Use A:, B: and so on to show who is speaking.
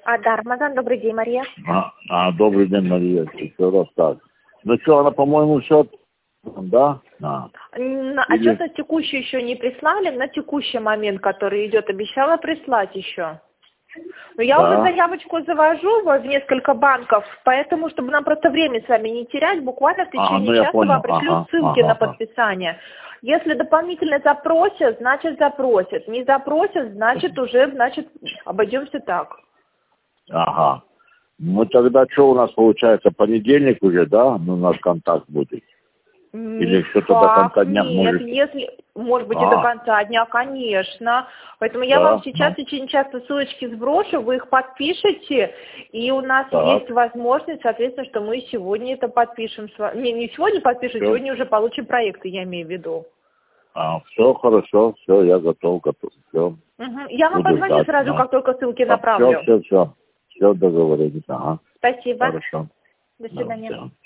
A: Да, Рамазан, добрый день, Мария.
B: Добрый день, Мария. Еще раз так. Ну что, она, по-моему, счет, да?
A: Отчет на текущий еще не прислали, на текущий момент, который идет, обещала прислать еще. Но я уже заявочку завожу в несколько банков, поэтому, чтобы нам просто время с вами не терять, буквально в течение часа вам пришлю ссылки на подписание. Если дополнительно запросят, значит запросят. Не запросят, значит обойдемся так.
B: Ага. Ну тогда что у нас получается, понедельник уже, да? Ну, у нас контакт будет. Или что-то до конца дня
A: может? Нет, может быть и до конца дня, конечно. Поэтому я вам сейчас в течение часа ссылочки сброшу, вы их подпишете, и у нас есть возможность, соответственно, что мы сегодня это подпишем. Не сегодня подпишем, сегодня уже получим проекты, я имею в виду.
B: Все хорошо, все, я готов, все.
A: Я вам позвоню сразу, как только ссылки направлю.
B: Все договорились,
A: Спасибо.
B: Хорошо.
A: До свидания.